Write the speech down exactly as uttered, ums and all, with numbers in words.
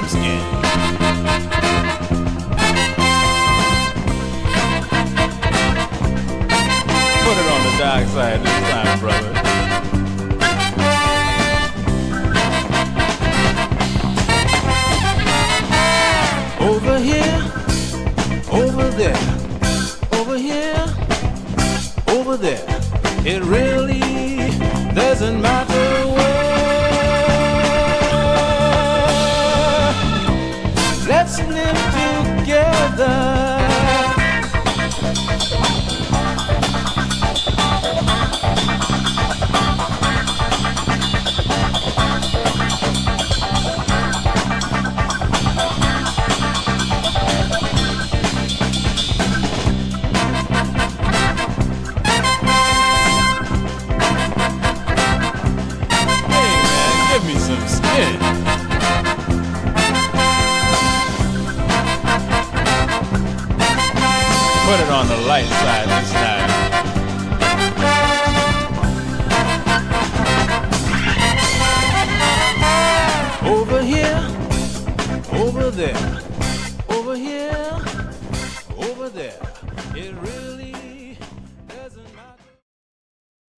some skin. Put it on the dark side this time, brother. Over here, over there, over here, over there. It really doesn't matter where. Let's live together. Give me some skin. Put it on the light side this time. Over here, over there, over here, over there. It really